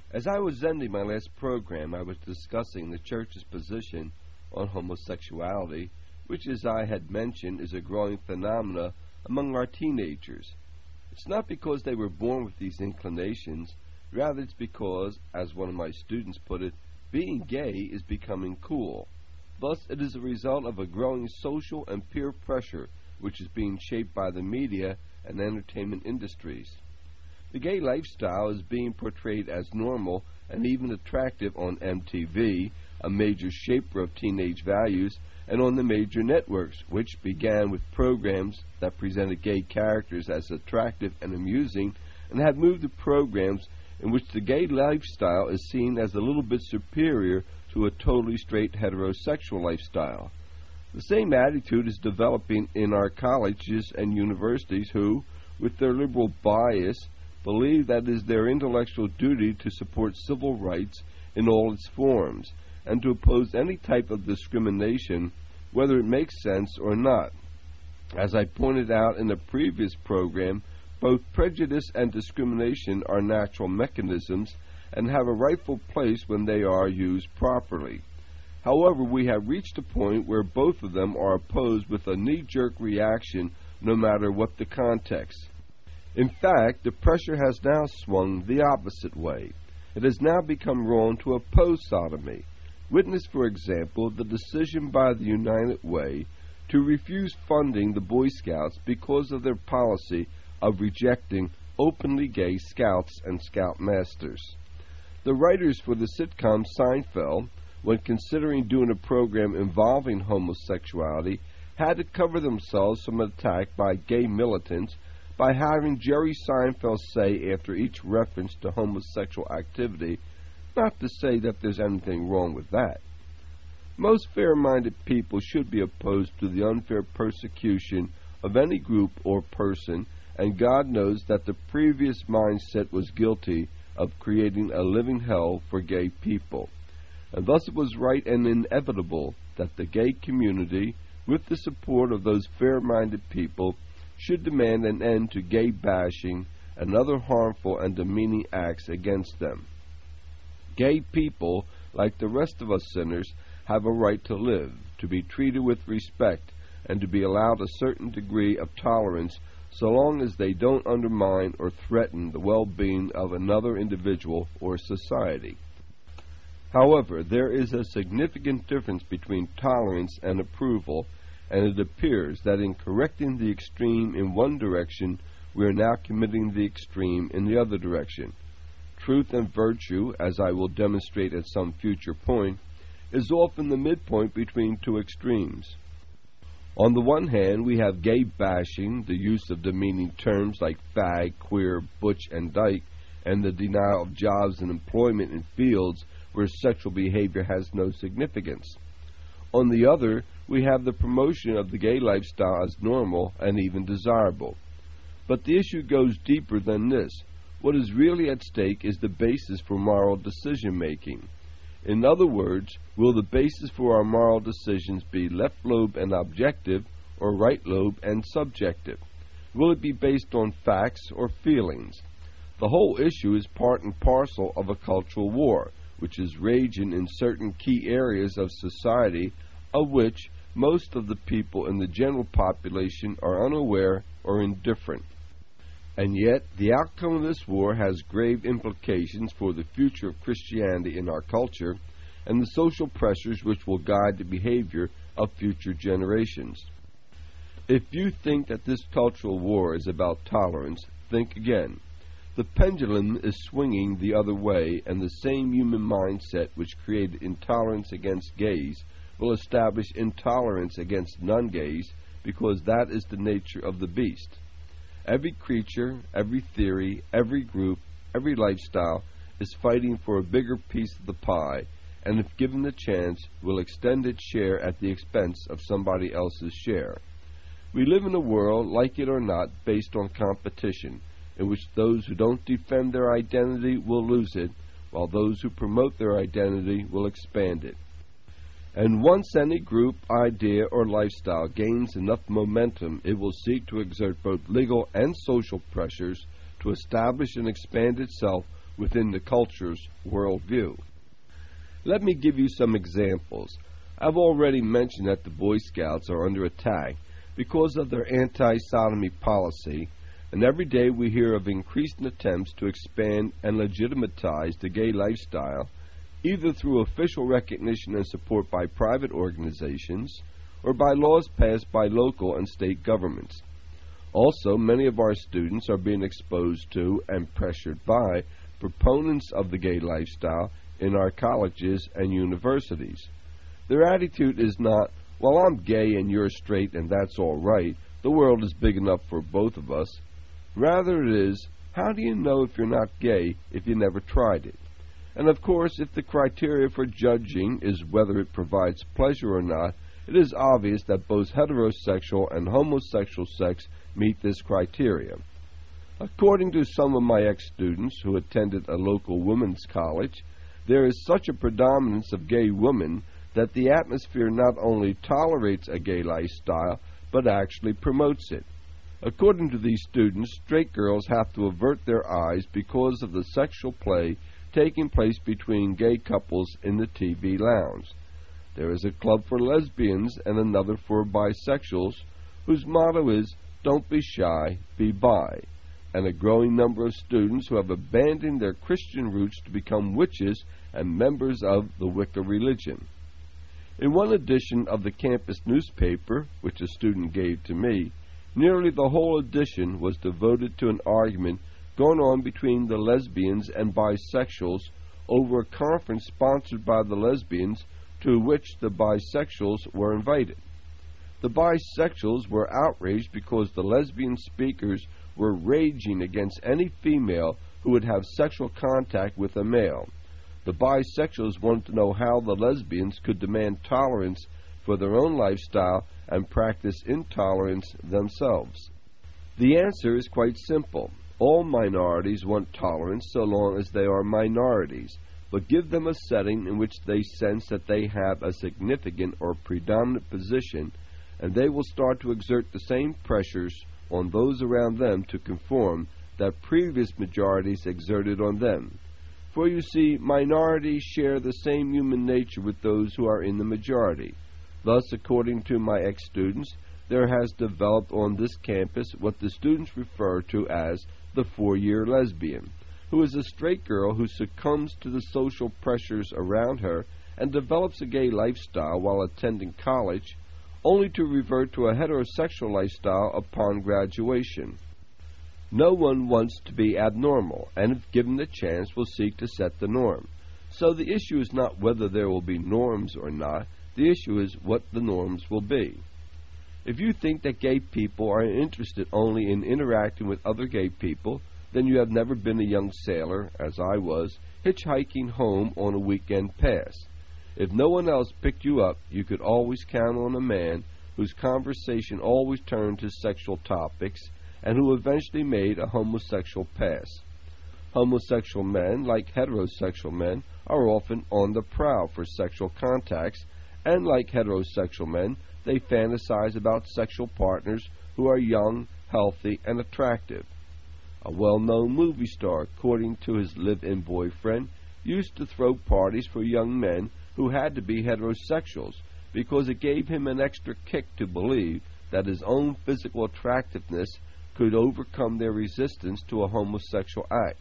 As I was ending my last program, I was discussing the Church's position on homosexuality, which, as I had mentioned, is a growing phenomena among our teenagers. It's not because they were born with these inclinations, rather it's because, as one of my students put it, being gay is becoming cool. Thus, it is a result of a growing social and peer pressure which is being shaped by the media and entertainment industries. The gay lifestyle is being portrayed as normal and even attractive on MTV, a major shaper of teenage values, and on the major networks, which began with programs that presented gay characters as attractive and amusing, and have moved to programs in which the gay lifestyle is seen as a little bit superior to a totally straight heterosexual lifestyle. The same attitude is developing in our colleges and universities who, with their liberal bias, believe that it is their intellectual duty to support civil rights in all its forms, and to oppose any type of discrimination, whether it makes sense or not. As I pointed out in a previous program, both prejudice and discrimination are natural mechanisms and have a rightful place when they are used properly. However, we have reached a point where both of them are opposed with a knee-jerk reaction no matter what the context. In fact, the pressure has now swung the opposite way. It has now become wrong to oppose sodomy. Witness, for example, the decision by the United Way to refuse funding the Boy Scouts because of their policy of rejecting openly gay scouts and scoutmasters. The writers for the sitcom Seinfeld, when considering doing a program involving homosexuality, had to cover themselves from attack by gay militants by having Jerry Seinfeld say after each reference to homosexual activity, not to say that there's anything wrong with that. Most fair-minded people should be opposed to the unfair persecution of any group or person, and God knows that the previous mindset was guilty of creating a living hell for gay people. And thus it was right and inevitable that the gay community, with the support of those fair-minded people, should demand an end to gay bashing and other harmful and demeaning acts against them. Gay people, like the rest of us sinners, have a right to live, to be treated with respect, and to be allowed a certain degree of tolerance so long as they don't undermine or threaten the well-being of another individual or society. However, there is a significant difference between tolerance and approval, and it appears that in correcting the extreme in one direction, we are now committing the extreme in the other direction. Truth and virtue, as I will demonstrate at some future point, is often the midpoint between two extremes. On the one hand, we have gay bashing, the use of demeaning terms like fag, queer, butch, and dyke, and the denial of jobs and employment in fields where sexual behavior has no significance. On the other, we have the promotion of the gay lifestyle as normal and even desirable. But the issue goes deeper than this. What is really at stake is the basis for moral decision-making. In other words, will the basis for our moral decisions be left lobe and objective, or right lobe and subjective? Will it be based on facts or feelings? The whole issue is part and parcel of a cultural war, which is raging in certain key areas of society, of which most of the people in the general population are unaware or indifferent. And yet, the outcome of this war has grave implications for the future of Christianity in our culture and the social pressures which will guide the behavior of future generations. If you think that this cultural war is about tolerance, think again. The pendulum is swinging the other way, and the same human mindset which created intolerance against gays will establish intolerance against non-gays, because that is the nature of the beast. Every creature, every theory, every group, every lifestyle is fighting for a bigger piece of the pie, and if given the chance, will extend its share at the expense of somebody else's share. We live in a world, like it or not, based on competition, in which those who don't defend their identity will lose it, while those who promote their identity will expand it. And once any group, idea, or lifestyle gains enough momentum, it will seek to exert both legal and social pressures to establish and expand itself within the culture's worldview. Let me give you some examples. I've already mentioned that the Boy Scouts are under attack because of their anti-sodomy policy, and every day we hear of increasing attempts to expand and legitimatize the gay lifestyle, either through official recognition and support by private organizations or by laws passed by local and state governments. Also, many of our students are being exposed to and pressured by proponents of the gay lifestyle in our colleges and universities. Their attitude is not, well, I'm gay and you're straight and that's all right, the world is big enough for both of us. Rather it is, how do you know if you're not gay if you never tried it? And of course, if the criteria for judging is whether it provides pleasure or not, it is obvious that both heterosexual and homosexual sex meet this criteria. According to some of my ex-students who attended a local women's college, there is such a predominance of gay women that the atmosphere not only tolerates a gay lifestyle, but actually promotes it. According to these students, straight girls have to avert their eyes because of the sexual play taking place between gay couples in the TV lounge. There is a club for lesbians and another for bisexuals, whose motto is, "Don't be shy, be bi," and a growing number of students who have abandoned their Christian roots to become witches and members of the Wicca religion. In one edition of the campus newspaper, which a student gave to me, nearly the whole edition was devoted to an argument going on between the lesbians and bisexuals over a conference sponsored by the lesbians to which the bisexuals were invited. The bisexuals were outraged because the lesbian speakers were raging against any female who would have sexual contact with a male. The bisexuals wanted to know how the lesbians could demand tolerance for their own lifestyle and practice intolerance themselves. The answer is quite simple. All minorities want tolerance so long as they are minorities, but give them a setting in which they sense that they have a significant or predominant position, and they will start to exert the same pressures on those around them to conform that previous majorities exerted on them. For you see, minorities share the same human nature with those who are in the majority. Thus, according to my ex-students, there has developed on this campus what the students refer to as the 4-year lesbian, who is a straight girl who succumbs to the social pressures around her and develops a gay lifestyle while attending college, only to revert to a heterosexual lifestyle upon graduation. No one wants to be abnormal, and if given the chance will seek to set the norm. So the issue is not whether there will be norms or not, the issue is what the norms will be. If you think that gay people are interested only in interacting with other gay people, then you have never been a young sailor, as I was, hitchhiking home on a weekend pass. If no one else picked you up, you could always count on a man whose conversation always turned to sexual topics and who eventually made a homosexual pass. Homosexual men, like heterosexual men, are often on the prowl for sexual contacts, and like heterosexual men, they fantasize about sexual partners who are young, healthy, and attractive. A well-known movie star, according to his live-in boyfriend, used to throw parties for young men who had to be heterosexuals because it gave him an extra kick to believe that his own physical attractiveness could overcome their resistance to a homosexual act.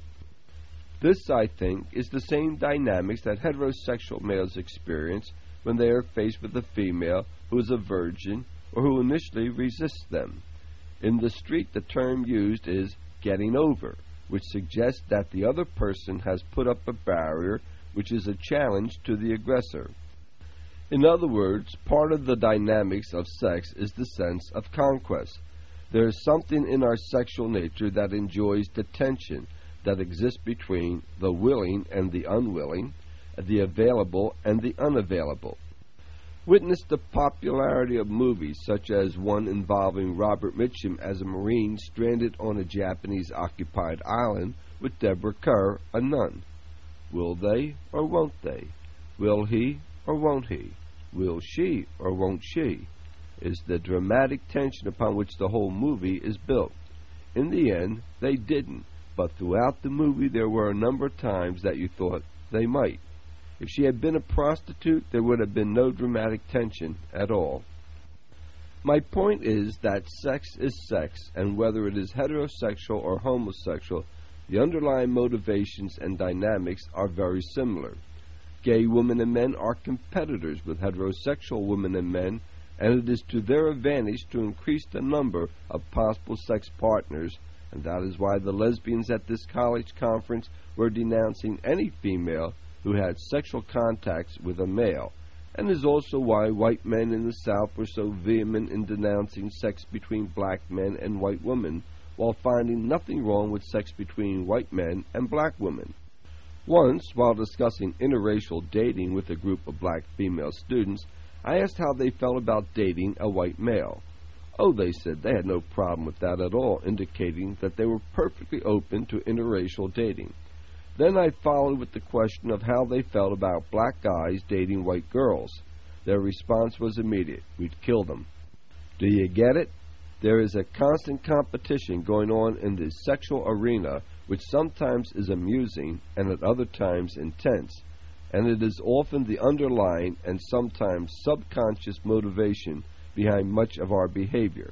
This, I think, is the same dynamics that heterosexual males experience when they are faced with a female who is a virgin or who initially resists them. In the street, the term used is getting over, which suggests that the other person has put up a barrier which is a challenge to the aggressor. In other words, part of the dynamics of sex is the sense of conquest. There is something in our sexual nature that enjoys the tension that exists between the willing and the unwilling, the available and the unavailable. Witness the popularity of movies such as one involving Robert Mitchum as a Marine stranded on a Japanese-occupied island with Deborah Kerr, a nun. Will they or won't they? Will he or won't he? Will she or won't she? Is the dramatic tension upon which the whole movie is built. In the end, they didn't, but throughout the movie there were a number of times that you thought they might. If she had been a prostitute, there would have been no dramatic tension at all. My point is that sex is sex, and whether it is heterosexual or homosexual, the underlying motivations and dynamics are very similar. Gay women and men are competitors with heterosexual women and men, and it is to their advantage to increase the number of possible sex partners, and that is why the lesbians at this college conference were denouncing any female who had sexual contacts with a male, and is also why white men in the South were so vehement in denouncing sex between black men and white women, while finding nothing wrong with sex between white men and black women. Once, while discussing interracial dating with a group of black female students, I asked how they felt about dating a white male. Oh, they said they had no problem with that at all, indicating that they were perfectly open to interracial dating. Then I followed with the question of how they felt about black guys dating white girls. Their response was immediate: we'd kill them. Do you get it? There is a constant competition going on in the sexual arena, which sometimes is amusing and at other times intense, and it is often the underlying and sometimes subconscious motivation behind much of our behavior.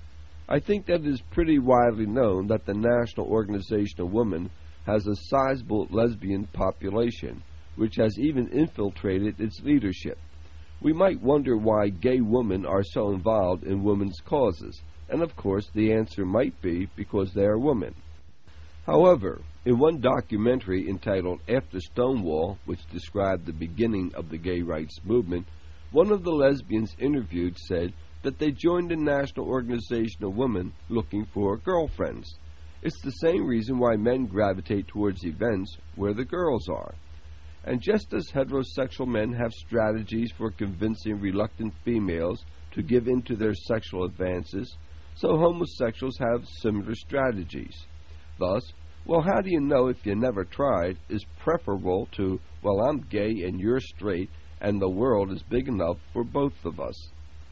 I think that it is pretty widely known that the National Organization of Women has a sizable lesbian population, which has even infiltrated its leadership. We might wonder why gay women are so involved in women's causes, and of course the answer might be because they are women. However, in one documentary entitled After Stonewall, which described the beginning of the gay rights movement, one of the lesbians interviewed said that they joined the National Organization of Women looking for girlfriends. It's the same reason why men gravitate towards events where the girls are. And just as heterosexual men have strategies for convincing reluctant females to give in to their sexual advances, so homosexuals have similar strategies. Thus, well, how do you know if you never tried is preferable to, well, I'm gay and you're straight, and the world is big enough for both of us.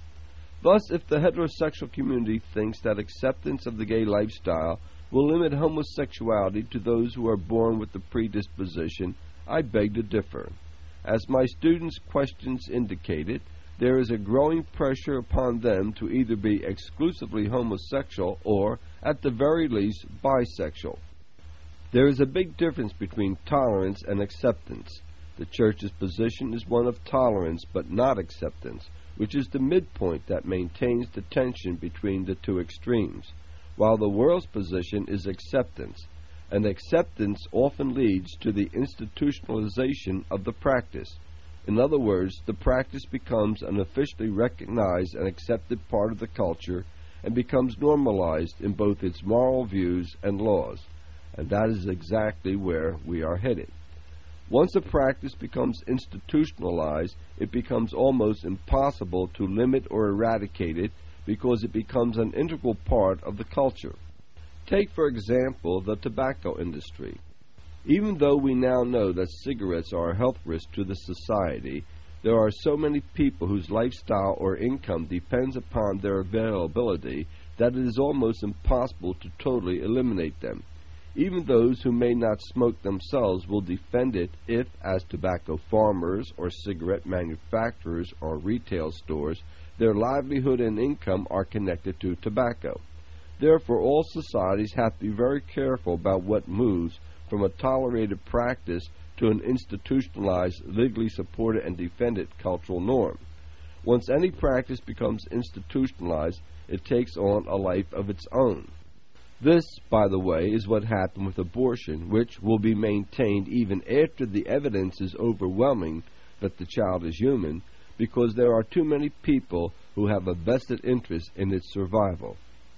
Thus, if the heterosexual community thinks that acceptance of the gay lifestyle will limit homosexuality to those who are born with the predisposition, I beg to differ. As my students' questions indicated, there is a growing pressure upon them to either be exclusively homosexual or, at the very least, bisexual. There is a big difference between tolerance and acceptance. The Church's position is one of tolerance but not acceptance, which is the midpoint that maintains the tension between the two extremes, while the world's position is acceptance, and acceptance often leads to the institutionalization of the practice. In other words, the practice becomes an officially recognized and accepted part of the culture and becomes normalized in both its moral views and laws, and that is exactly where we are headed. Once a practice becomes institutionalized, it becomes almost impossible to limit or eradicate it because it becomes an integral part of the culture. Take, for example, the tobacco industry. Even though we now know that cigarettes are a health risk to the society, there are so many people whose lifestyle or income depends upon their availability that it is almost impossible to totally eliminate them. Even those who may not smoke themselves will defend it if, as tobacco farmers or cigarette manufacturers or retail stores, their livelihood and income are connected to tobacco. Therefore, all societies have to be very careful about what moves from a tolerated practice to an institutionalized, legally supported and defended cultural norm. Once any practice becomes institutionalized, it takes on a life of its own. This, by the way, is what happened with abortion, which will be maintained even after the evidence is overwhelming that the child is human, because there are too many people who have a vested interest in its survival.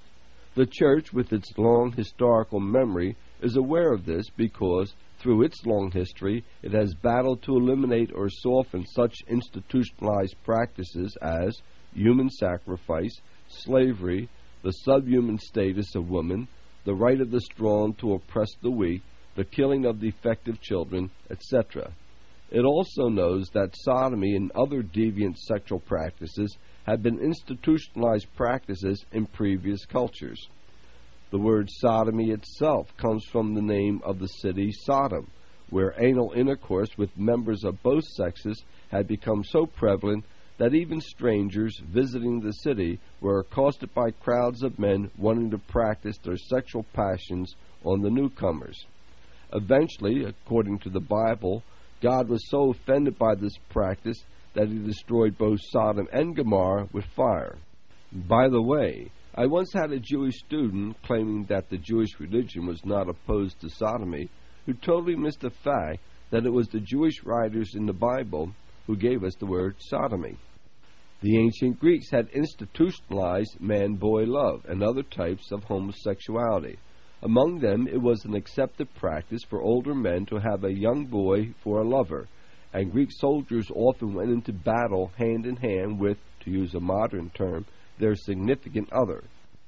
The Church, with its long historical memory, is aware of this because, through its long history, it has battled to eliminate or soften such institutionalized practices as human sacrifice, slavery, the subhuman status of women, the right of the strong to oppress the weak, the killing of defective children, etc. It also knows that sodomy and other deviant sexual practices have been institutionalized practices in previous cultures. The word sodomy itself comes from the name of the city Sodom, where anal intercourse with members of both sexes had become so prevalent that even strangers visiting the city were accosted by crowds of men wanting to practice their sexual passions on the newcomers. Eventually, according to the Bible, God was so offended by this practice that he destroyed both Sodom and Gomorrah with fire. By the way, I once had a Jewish student claiming that the Jewish religion was not opposed to sodomy, who totally missed the fact that it was the Jewish writers in the Bible who gave us the word sodomy. The ancient Greeks had institutionalized man-boy love and other types of homosexuality. Among them, it was an accepted practice for older men to have a young boy for a lover, and Greek soldiers often went into battle hand in hand with, to use a modern term, their significant other.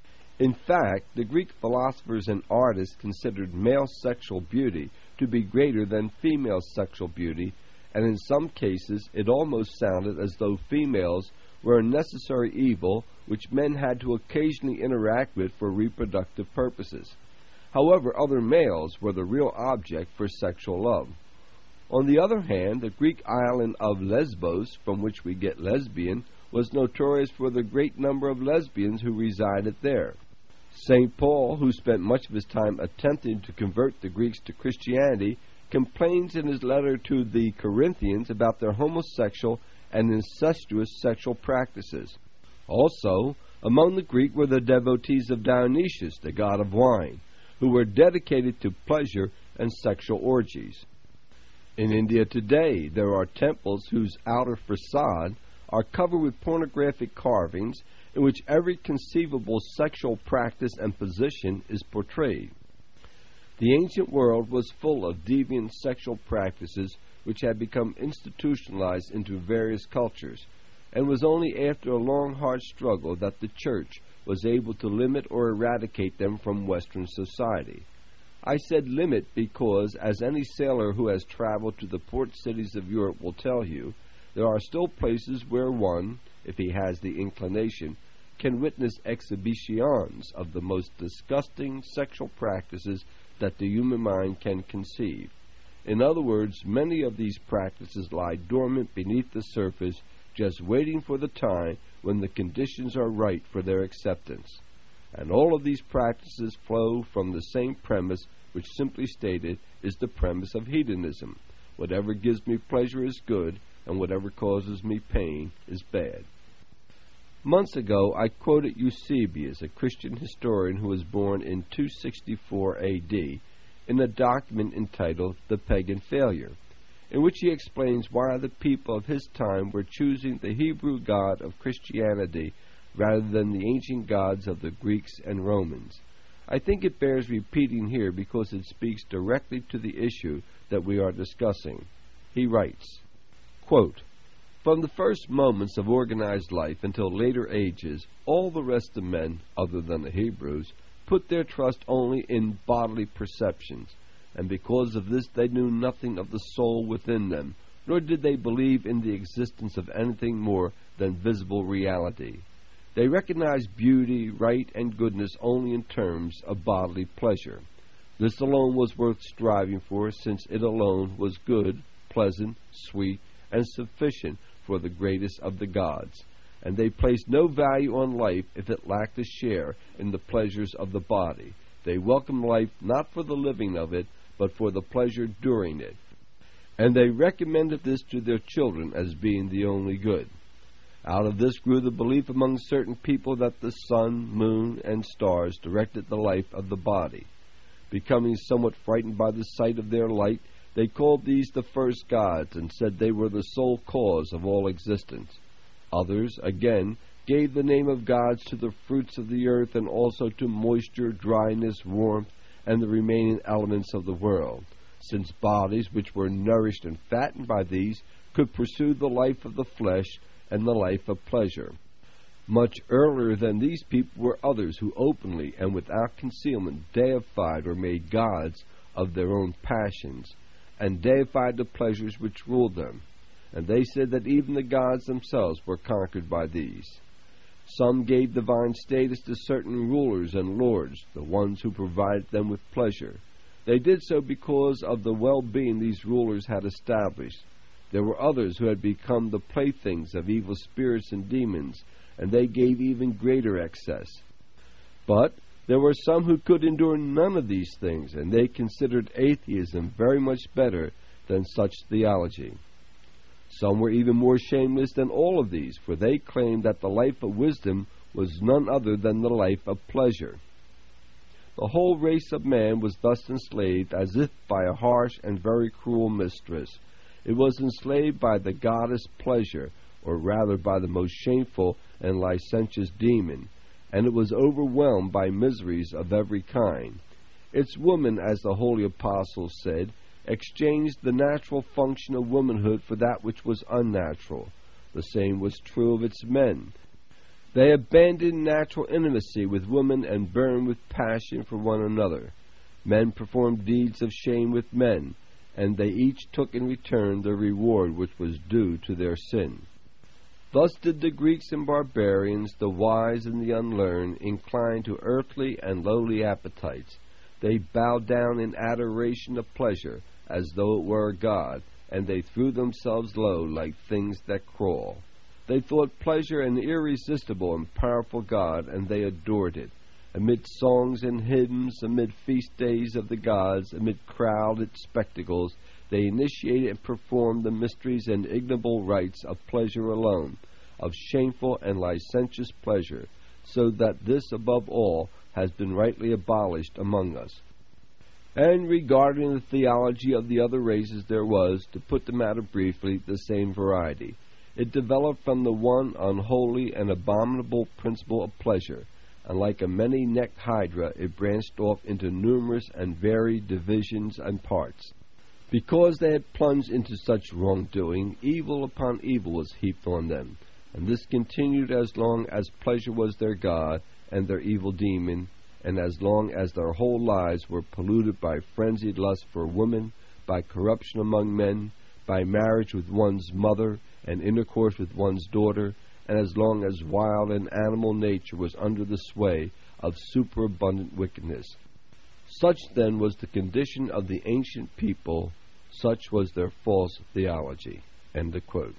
In fact, the Greek philosophers and artists considered male sexual beauty to be greater than female sexual beauty, and in some cases it almost sounded as though females were a necessary evil which men had to occasionally interact with for reproductive purposes. However, other males were the real object for sexual love. On the other hand, the Greek island of Lesbos, from which we get lesbian, was notorious for the great number of lesbians who resided there. St. Paul, who spent much of his time attempting to convert the Greeks to Christianity, complains in his letter to the Corinthians about their homosexual and incestuous sexual practices. Also, among the Greeks were the devotees of Dionysius, the god of wine, who were dedicated to pleasure and sexual orgies. In India today, there are temples whose outer facade are covered with pornographic carvings in which every conceivable sexual practice and position is portrayed. The ancient world was full of deviant sexual practices which had become institutionalized into various cultures, and was only after a long, hard struggle that the Church was able to limit or eradicate them from Western society. I said limit because, as any sailor who has traveled to the port cities of Europe will tell you, there are still places where one, if he has the inclination, can witness exhibitions of the most disgusting sexual practices that the human mind can conceive. In other words, many of these practices lie dormant beneath the surface, just waiting for the time when the conditions are right for their acceptance. And all of these practices flow from the same premise, which simply stated is the premise of hedonism. Whatever gives me pleasure is good, and whatever causes me pain is bad. Months ago, I quoted Eusebius, a Christian historian who was born in 264 A.D., in a document entitled The Pagan Failure, in which he explains why the people of his time were choosing the Hebrew God of Christianity rather than the ancient gods of the Greeks and Romans. I think it bears repeating here because it speaks directly to the issue that we are discussing. He writes, quote, "From the first moments of organized life until later ages, all the rest of men, other than the Hebrews, put their trust only in bodily perceptions, and because of this they knew nothing of the soul within them, nor did they believe in the existence of anything more than visible reality. They recognized beauty, right, and goodness only in terms of bodily pleasure. This alone was worth striving for, since it alone was good, pleasant, sweet, and sufficient for the greatest of the gods. And they placed no value on life if it lacked a share in the pleasures of the body. They welcomed life not for the living of it, but for the pleasure during it. And they recommended this to their children as being the only good. Out of this grew the belief among certain people that the sun, moon, and stars directed the life of the body. Becoming somewhat frightened by the sight of their light, they called these the first gods and said they were the sole cause of all existence. Others, again, gave the name of gods to the fruits of the earth and also to moisture, dryness, warmth, and the remaining elements of the world, since bodies which were nourished and fattened by these could pursue the life of the flesh and the life of pleasure. Much earlier than these people were others who openly and without concealment deified or made gods of their own passions, and deified the pleasures which ruled them. And they said that even the gods themselves were conquered by these. Some gave divine status to certain rulers and lords, the ones who provided them with pleasure. They did so because of the well-being these rulers had established. There were others who had become the playthings of evil spirits and demons, and they gave even greater excess. But there were some who could endure none of these things, and they considered atheism very much better than such theology. Some were even more shameless than all of these, for they claimed that the life of wisdom was none other than the life of pleasure. The whole race of man was thus enslaved as if by a harsh and very cruel mistress. It was enslaved by the goddess Pleasure, or rather by the most shameful and licentious demon, and it was overwhelmed by miseries of every kind. Its women, as the holy apostles said, exchanged the natural function of womanhood for that which was unnatural. The same was true of its men. They abandoned natural intimacy with women and burned with passion for one another. Men performed deeds of shame with men, and they each took in return the reward which was due to their sin. Thus did the Greeks and barbarians, the wise and the unlearned, incline to earthly and lowly appetites. They bowed down in adoration of pleasure, as though it were a god, and they threw themselves low like things that crawl. They thought pleasure an irresistible and powerful god, and they adored it. Amid songs and hymns, amid feast days of the gods, amid crowded spectacles, they initiated and performed the mysteries and ignoble rites of pleasure alone, of shameful and licentious pleasure, so that this above all has been rightly abolished among us. And regarding the theology of the other races, there was, to put the matter briefly, the same variety. It developed from the one unholy and abominable principle of pleasure, and like a many-necked hydra, it branched off into numerous and varied divisions and parts. Because they had plunged into such wrongdoing, evil upon evil was heaped on them, and this continued as long as pleasure was their god and their evil demon, and as long as their whole lives were polluted by frenzied lust for women, by corruption among men, by marriage with one's mother, and intercourse with one's daughter, and as long as wild and animal nature was under the sway of superabundant wickedness. Such then was the condition of the ancient people, such was their false theology. End of quote.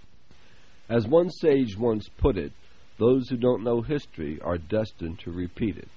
As one sage once put it, those who don't know history are destined to repeat it.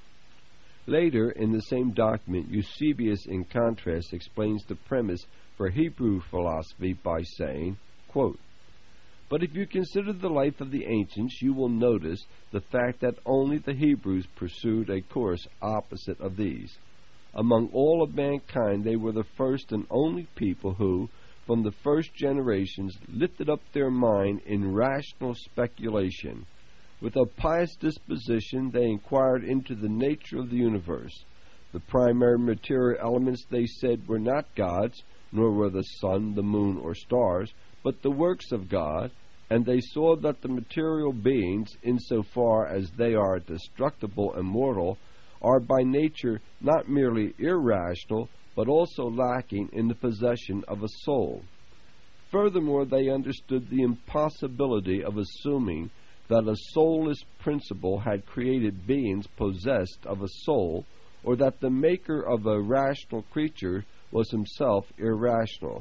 Later, in the same document, Eusebius, in contrast, explains the premise for Hebrew philosophy by saying, quote, "But if you consider the life of the ancients, you will notice the fact that only the Hebrews pursued a course opposite of these. Among all of mankind, they were the first and only people who, from the first generations, lifted up their mind in rational speculation. With a pious disposition, they inquired into the nature of the universe. The primary material elements, they said, were not gods, nor were the sun, the moon, or stars, but the works of God, and they saw that the material beings, insofar as they are destructible and mortal, are by nature not merely irrational, but also lacking in the possession of a soul. Furthermore, they understood the impossibility of assuming that a soulless principle had created beings possessed of a soul, or that the maker of a rational creature was himself irrational.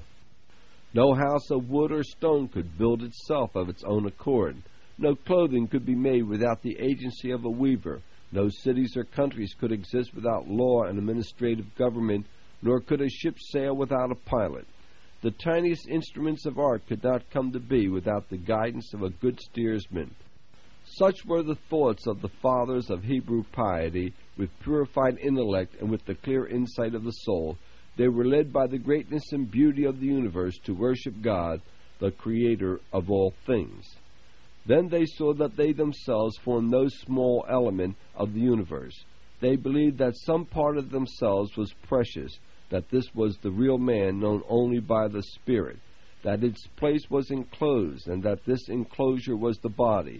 No house of wood or stone could build itself of its own accord. No clothing could be made without the agency of a weaver. No cities or countries could exist without law and administrative government, nor could a ship sail without a pilot. The tiniest instruments of art could not come to be without the guidance of a good steersman. Such were the thoughts of the fathers of Hebrew piety. With purified intellect and with the clear insight of the soul, they were led by the greatness and beauty of the universe to worship God, the Creator of all things. Then they saw that they themselves formed no small element of the universe. They believed that some part of themselves was precious, that this was the real man known only by the Spirit, that its place was enclosed, and that this enclosure was the body.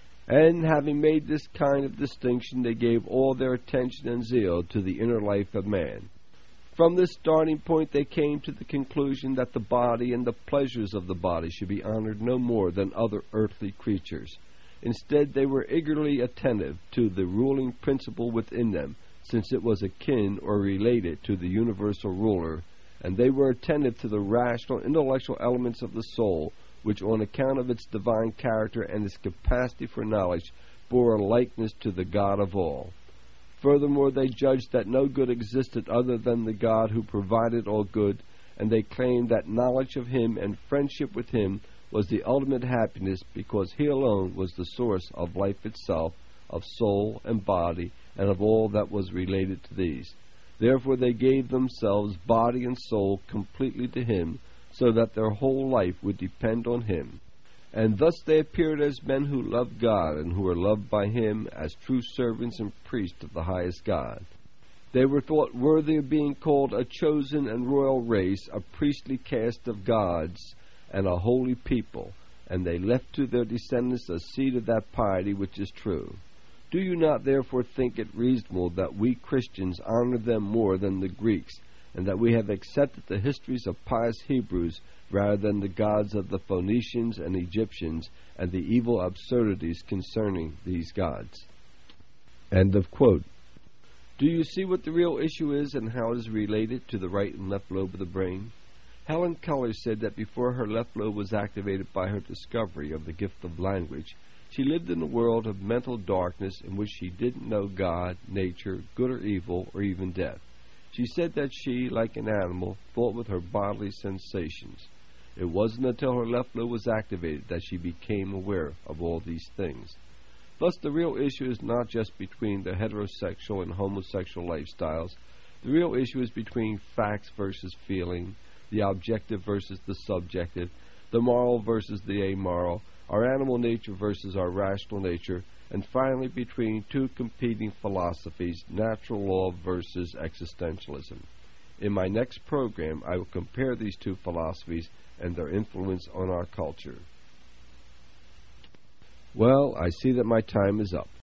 And having made this kind of distinction, they gave all their attention and zeal to the inner life of man. From this starting point, they came to the conclusion that the body and the pleasures of the body should be honored no more than other earthly creatures. Instead, they were eagerly attentive to the ruling principle within them, since it was akin or related to the universal ruler, and they were attentive to the rational, intellectual elements of the soul, which on account of its divine character and its capacity for knowledge bore a likeness to the God of all. Furthermore, they judged that no good existed other than the God who provided all good, and they claimed that knowledge of Him and friendship with Him was the ultimate happiness, because He alone was the source of life itself, of soul and body, and of all that was related to these. Therefore they gave themselves, body and soul, completely to Him, so that their whole life would depend on Him. And thus they appeared as men who loved God, and who were loved by Him, as true servants and priests of the highest God. They were thought worthy of being called a chosen and royal race, a priestly caste of gods, and a holy people, and they left to their descendants a seed of that piety which is true. Do you not therefore think it reasonable that we Christians honor them more than the Greeks, and that we have accepted the histories of pious Hebrews rather than the gods of the Phoenicians and Egyptians, and the evil absurdities concerning these gods? End of quote. Do you see what the real issue is and how it is related to the right and left lobe of the brain? Helen Keller said that before her left lobe was activated by her discovery of the gift of language, she lived in a world of mental darkness in which she didn't know God, nature, good or evil, or even death. She said that she, like an animal, thought with her bodily sensations. It wasn't until her left lobe was activated that she became aware of all these things. Thus, the real issue is not just between the heterosexual and homosexual lifestyles. The real issue is between facts versus feeling, the objective versus the subjective, the moral versus the amoral, our animal nature versus our rational nature, and finally between two competing philosophies, natural law versus existentialism. In my next program, I will compare these two philosophies and their influence on our culture. Well, I see that my time is up.